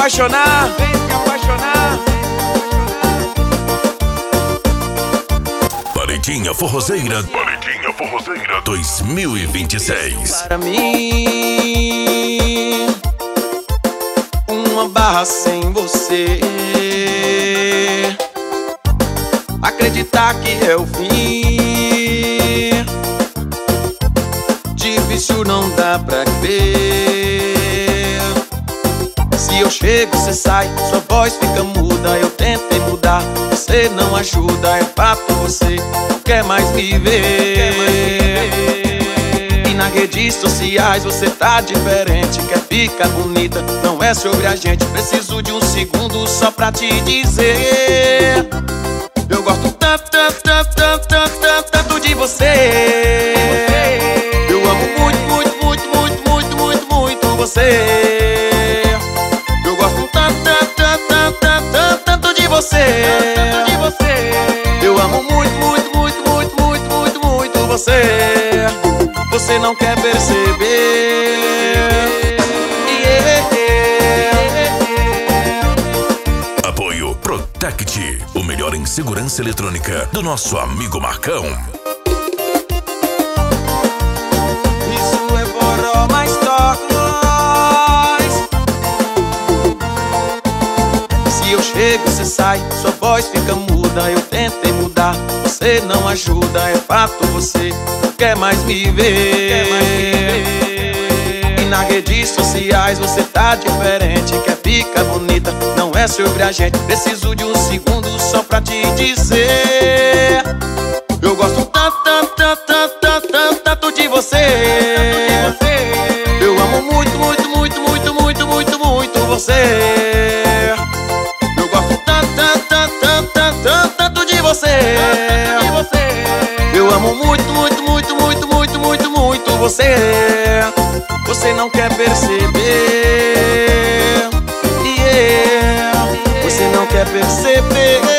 apaixonar, vem se apaixonar. Paredinha Forrozeira 2026. Para mim, uma barra sem você. Acreditar que é o fim, difícil não dá pra ver. Se eu chego, cê sai, sua voz fica muda. Eu tentei mudar, você não ajuda. É fato, você não quer mais me ver. E nas redes sociais você tá diferente, quer ficar bonita, não é sobre a gente. Preciso de um segundo só pra te dizer: eu gosto tanto, tanto, tanto, tanto, tanto, tanto, tanto de você. Eu amo muito, muito, muito, muito, muito, muito, muito você. Eu gosto tanto, tanto, tanto, tanto, tanto, tanto, tanto de você. Eu amo muito, muito, muito, muito, muito, muito, muito você. Você não quer perceber. Apoio Protect, o melhor em segurança eletrônica do nosso amigo Marcão. Isso é forró, mas toca nós. Se eu chego, cê sai, sua voz fica muda. Eu tentei mudar, você não ajuda. É fato, você não quer mais me ver. E nas redes sociais você tá diferente, quer ficar bonita, não é sobre a gente. Preciso de um segundo só pra te dizer: eu gosto tanto, tanto, tanto, tanto, tanto, tanto, tanto de você. Eu amo muito, muito, muito, muito, muito, muito, muito você. Eu gosto tanto, tanto, tanto, tanto, tanto, tanto, tanto de você. Eu amo muito, muito, muito, muito, muito, muito, muito você. Você não quer perceber. Você não quer perceber.